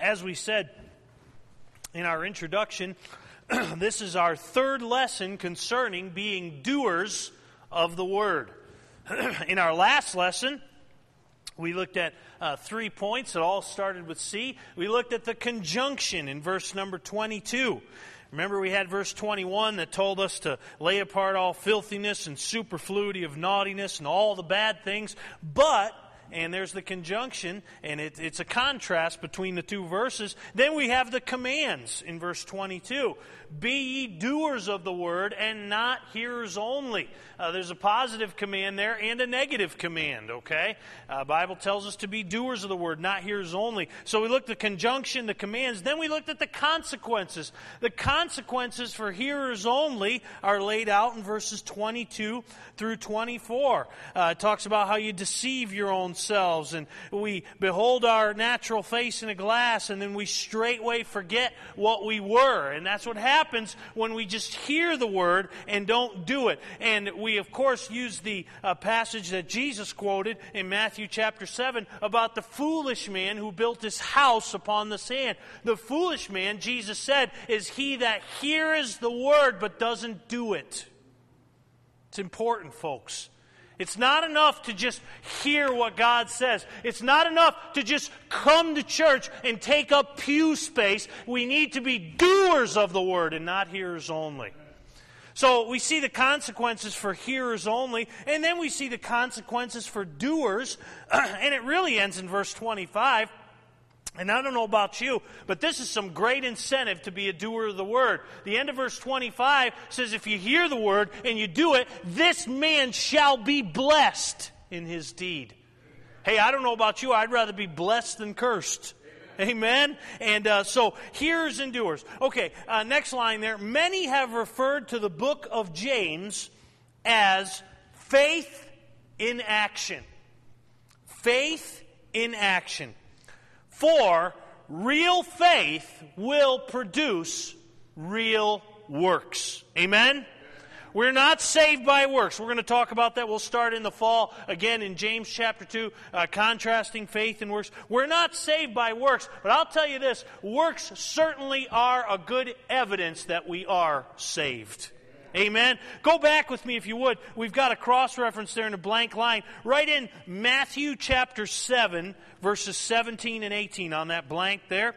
As we said in our introduction, this is our third lesson concerning being doers of the Word. In our last lesson, we looked at 3 points. It all started with C. We looked at the conjunction in verse number 22. Remember, we had verse 21 that told us to lay apart all filthiness and superfluity of naughtiness and all the bad things, but, and there's the conjunction, and it's a contrast between the two verses. Then we have the commands in verse 22. Be ye doers of the word and not hearers only. There's a positive command there and a negative command, okay? Bible tells us to be doers of the word, not hearers only. So we looked at the conjunction, the commands. Then we looked at the consequences. The consequences for hearers only are laid out in verses 22 through 24. It talks about how you deceive your own selves, and we behold our natural face in a glass, and then we straightway forget what we were. And that's what happens when we just hear the word and don't do it. And we, of course, use the passage that Jesus quoted in Matthew chapter 7 about the foolish man who built his house upon the sand. The foolish man, Jesus said, is he that hears the word but doesn't do it. It's important, folks. It's not enough to just hear what God says. It's not enough to just come to church and take up pew space. We need to be doers of the word and not hearers only. So we see the consequences for hearers only, and then we see the consequences for doers, and it really ends in verse 25. And I don't know about you, but this is some great incentive to be a doer of the word. The end of verse 25 says, if you hear the word and you do it, this man shall be blessed in his deed. Hey, I don't know about you, I'd rather be blessed than cursed. Amen? And so, hearers and doers. Okay, next line there. Many have referred to the book of James as faith in action. Faith in action. For real faith will produce real works. Amen? We're not saved by works. We're going to talk about that. We'll start in the fall, again in James chapter 2, contrasting faith and works. We're not saved by works, but I'll tell you this, works certainly are a good evidence that we are saved. Amen. Go back with me if you would. We've got a cross-reference there in a blank line. Right in Matthew chapter 7, verses 17 and 18 on that blank there.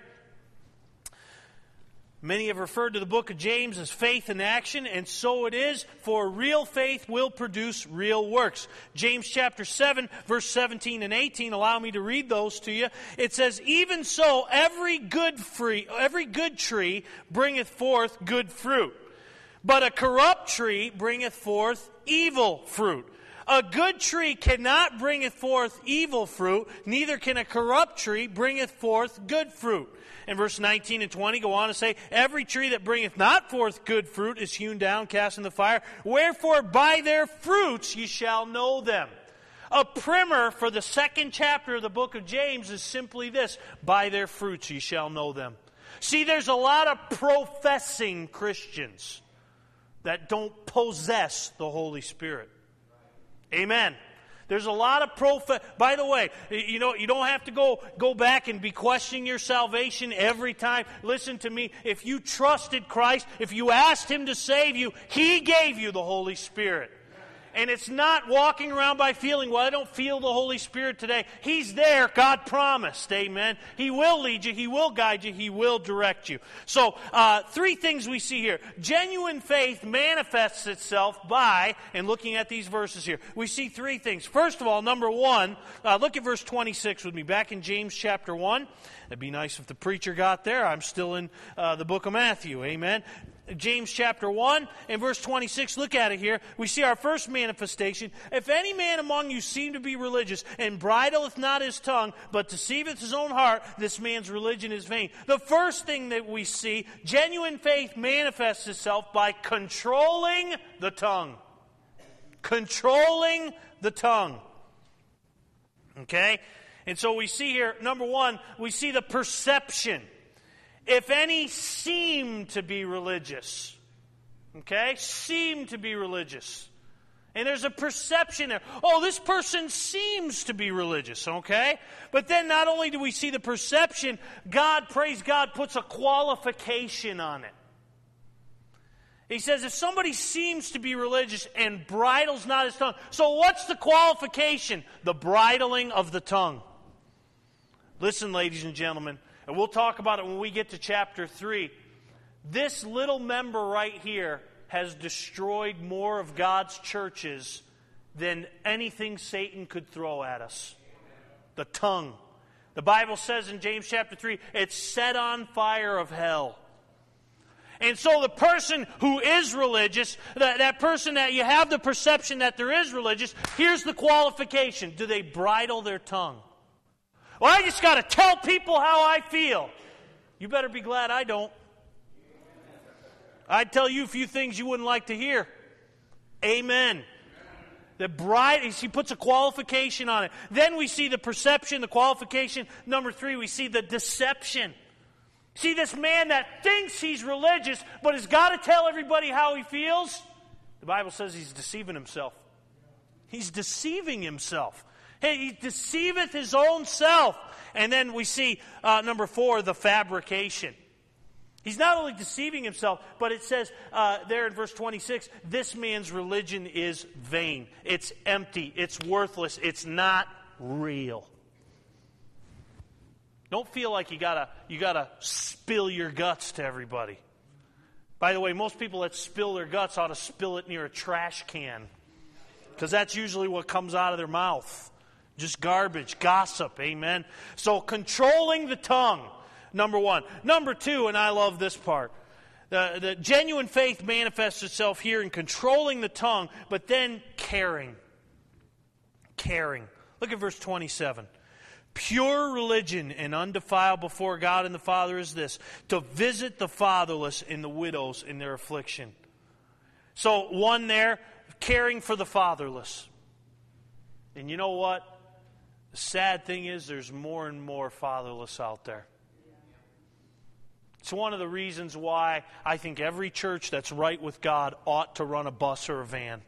Many have referred to the book of James as faith in action, and so it is, for real faith will produce real works. James chapter 7, verse 17 and 18, allow me to read those to you. It says, even so, every good tree bringeth forth good fruit. But a corrupt tree bringeth forth evil fruit. A good tree cannot bringeth forth evil fruit, neither can a corrupt tree bringeth forth good fruit. And verse 19 and 20 go on to say, every tree that bringeth not forth good fruit is hewn down, cast in the fire. Wherefore by their fruits ye shall know them. A primer for the second chapter of the book of James is simply this, by their fruits ye shall know them. See, there's a lot of professing Christians that don't possess the Holy Spirit. Amen. There's a lot of By the way, you don't have to go back and be questioning your salvation every time. Listen to me. If you trusted Christ, if you asked Him to save you, He gave you the Holy Spirit. And it's not walking around by feeling, well, I don't feel the Holy Spirit today. He's there. God promised. Amen. He will lead you. He will guide you. He will direct you. So, 3 things we see here. Genuine faith manifests itself by, and looking at these verses here, we see 3 things. First of all, number 1, look at verse 26 with me. Back in James chapter 1. It'd be nice if the preacher got there. I'm still in the book of Matthew. Amen. James chapter 1 and verse 26, look at it here. We see our first manifestation. If any man among you seem to be religious and bridleth not his tongue, but deceiveth his own heart, this man's religion is vain. The first thing that we see, genuine faith manifests itself by controlling the tongue. Controlling the tongue. Okay? And so we see here, number 1, we see the perception. If any seem to be religious, okay, seem to be religious. And there's a perception there. Oh, this person seems to be religious, okay? But then not only do we see the perception, God, praise God, puts a qualification on it. He says if somebody seems to be religious and bridles not his tongue. So what's the qualification? The bridling of the tongue. Listen, ladies and gentlemen, and we'll talk about it when we get to chapter 3. This little member right here has destroyed more of God's churches than anything Satan could throw at us. The tongue. The Bible says in James chapter 3, it's set on fire of hell. And so the person who is religious, that person that you have the perception that there is religious, here's the qualification. Do they bridle their tongue? Well, I just got to tell people how I feel. You better be glad I don't. I'd tell you a few things you wouldn't like to hear. Amen. He puts a qualification on it. Then we see the perception, the qualification. Number 3, we see the deception. See, this man that thinks he's religious, but has got to tell everybody how he feels, the Bible says he's deceiving himself. He's deceiving himself. Hey, he deceiveth his own self. And then we see, number 4, the fabrication. He's not only deceiving himself, but it says there in verse 26, this man's religion is vain. It's empty. It's worthless. It's not real. Don't feel like you gotta spill your guts to everybody. By the way, most people that spill their guts ought to spill it near a trash can, because that's usually what comes out of their mouth. Just garbage, gossip, amen? So controlling the tongue, number 1. Number 2, and I love this part, the genuine faith manifests itself here in controlling the tongue, but then caring. Caring. Look at verse 27. Pure religion and undefiled before God and the Father is this, to visit the fatherless and the widows in their affliction. So 1 there, caring for the fatherless. And you know what? The sad thing is there's more and more fatherless out there. It's one of the reasons why I think every church that's right with God ought to run a bus or a van.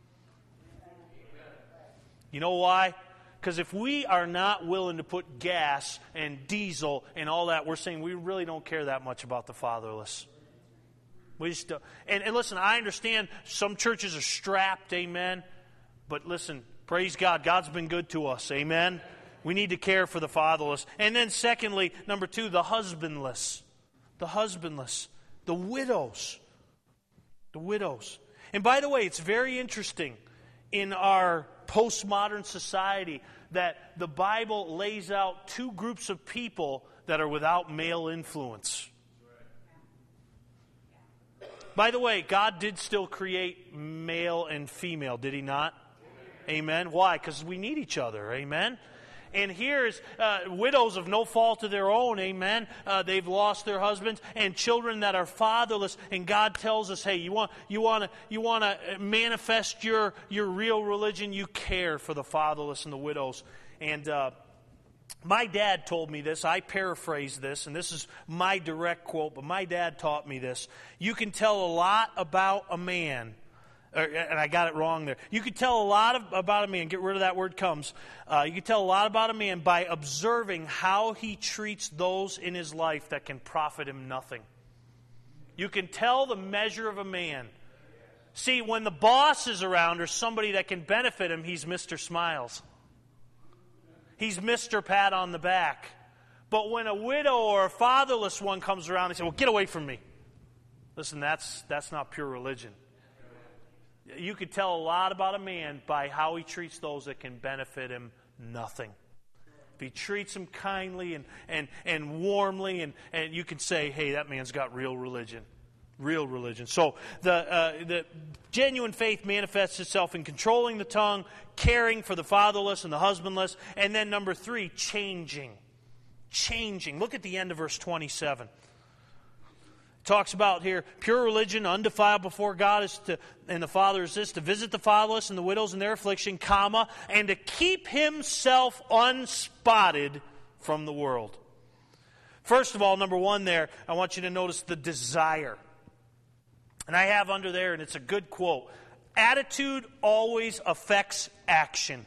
You know why? Because if we are not willing to put gas and diesel and all that, we're saying we really don't care that much about the fatherless. We just don't. And listen, I understand some churches are strapped, amen. But listen, praise God, God's been good to us, amen. We need to care for the fatherless. And then secondly, number 2, the husbandless. The husbandless. The widows. The widows. And by the way, it's very interesting in our postmodern society that the Bible lays out 2 groups of people that are without male influence. By the way, God did still create male and female, did He not? Amen. Why? Because we need each other. Amen. And here's widows of no fault of their own, amen. They've lost their husbands, and children that are fatherless. And God tells us, hey, you want to manifest your real religion. You care for the fatherless and the widows. And my dad told me this. I paraphrase this, and this is my direct quote. But my dad taught me this. You can tell a lot about a man. And I got it wrong there. You could tell a lot about a man. Get rid of that word comes. You could tell a lot about a man by observing how he treats those in his life that can profit him nothing. You can tell the measure of a man. See, when the boss is around or somebody that can benefit him, he's Mr. Smiles. He's Mr. Pat on the back. But when a widow or a fatherless one comes around, they say, well, get away from me. Listen, that's not pure religion. You could tell a lot about a man by how he treats those that can benefit him nothing. If he treats them kindly and warmly, and you can say, hey, that man's got real religion. Real religion. So the genuine faith manifests itself in controlling the tongue, caring for the fatherless and the husbandless, and then number 3, changing. Changing. Look at the end of verse 27. Talks about here, pure religion, undefiled before God is to, and the Father is this, to visit the fatherless and the widows in their affliction, comma, and to keep himself unspotted from the world. First of all, number 1 there, I want you to notice the desire. And I have under there, and it's a good quote, attitude always affects action.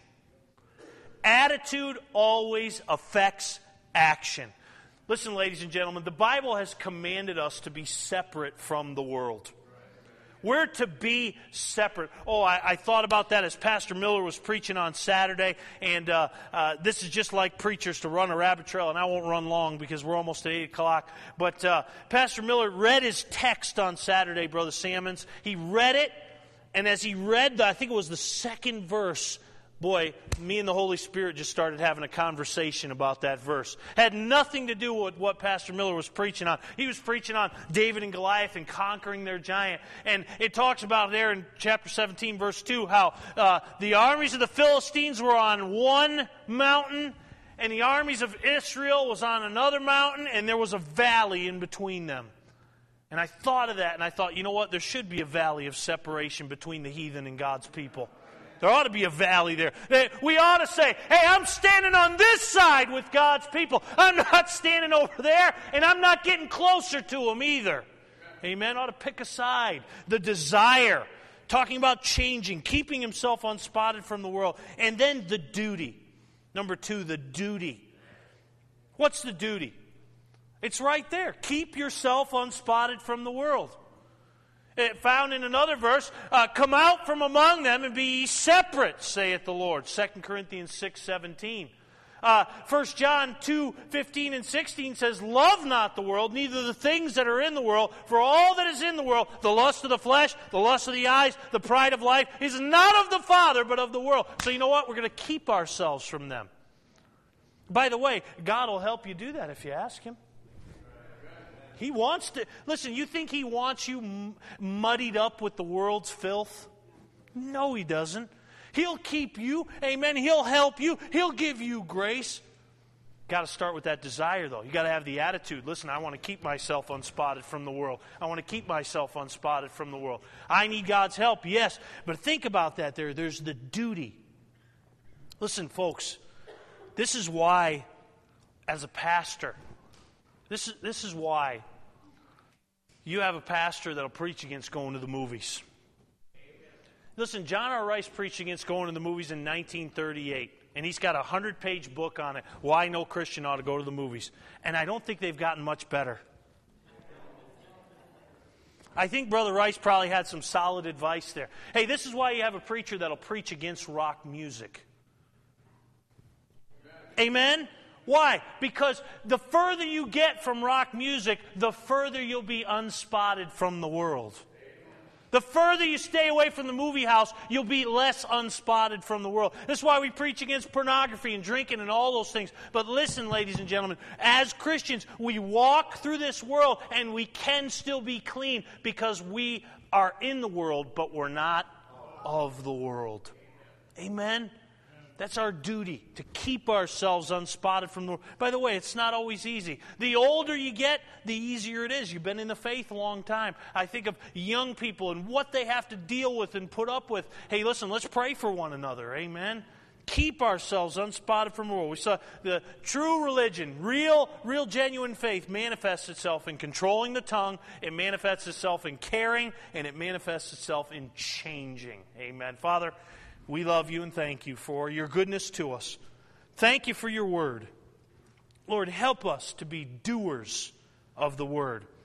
Attitude always affects action. Listen, ladies and gentlemen, the Bible has commanded us to be separate from the world. We're to be separate. Oh, I thought about that as Pastor Miller was preaching on Saturday, and this is just like preachers to run a rabbit trail, and I won't run long because we're almost at 8 o'clock. But Pastor Miller read his text on Saturday, Brother Sammons. He read it, and as he read, I think it was the second verse, boy, me and the Holy Spirit just started having a conversation about that verse. Had nothing to do with what Pastor Miller was preaching on. He was preaching on David and Goliath and conquering their giant. And it talks about there in chapter 17, verse 2, how the armies of the Philistines were on one mountain, and the armies of Israel was on another mountain, and there was a valley in between them. And I thought of that, and I thought, you know what? There should be a valley of separation between the heathen and God's people. There ought to be a valley there. We ought to say, hey, I'm standing on this side with God's people. I'm not standing over there, and I'm not getting closer to them either. Amen. Ought to pick a side. The desire, talking about changing, keeping himself unspotted from the world. And then the duty. Number 2, the duty. What's the duty? It's right there. Keep yourself unspotted from the world. Found in another verse, come out from among them and be ye separate, saith the Lord. 2 Corinthians 6:17. 1 John 2:15 and 16 says, love not the world, neither the things that are in the world. For all that is in the world, the lust of the flesh, the lust of the eyes, the pride of life, is not of the Father, but of the world. So you know what? We're going to keep ourselves from them. By the way, God will help you do that if you ask Him. He wants to. Listen, you think He wants you muddied up with the world's filth? No, He doesn't. He'll keep you. Amen. He'll help you. He'll give you grace. Got to start with that desire, though. You got to have the attitude. Listen, I want to keep myself unspotted from the world. I want to keep myself unspotted from the world. I need God's help, yes. But think about that there. There's the duty. Listen, folks, this is why, as a pastor, this is why you have a pastor that'll preach against going to the movies. Listen, John R. Rice preached against going to the movies in 1938, and he's got a 100-page book on it, Why No Christian Ought to Go to the Movies. And I don't think they've gotten much better. I think Brother Rice probably had some solid advice there. Hey, this is why you have a preacher that'll preach against rock music. Amen? Why? Because the further you get from rock music, the further you'll be unspotted from the world. The further you stay away from the movie house, you'll be less unspotted from the world. That's why we preach against pornography and drinking and all those things. But listen, ladies and gentlemen, as Christians, we walk through this world and we can still be clean because we are in the world, but we're not of the world. Amen? That's our duty, to keep ourselves unspotted from the world. By the way, it's not always easy. The older you get, the easier it is. You've been in the faith a long time. I think of young people and what they have to deal with and put up with. Hey, listen, let's pray for one another. Amen? Keep ourselves unspotted from the world. We saw the true religion, real genuine faith manifests itself in controlling the tongue. It manifests itself in caring, and it manifests itself in changing. Amen. Father, we love you and thank you for your goodness to us. Thank you for your word. Lord, help us to be doers of the word.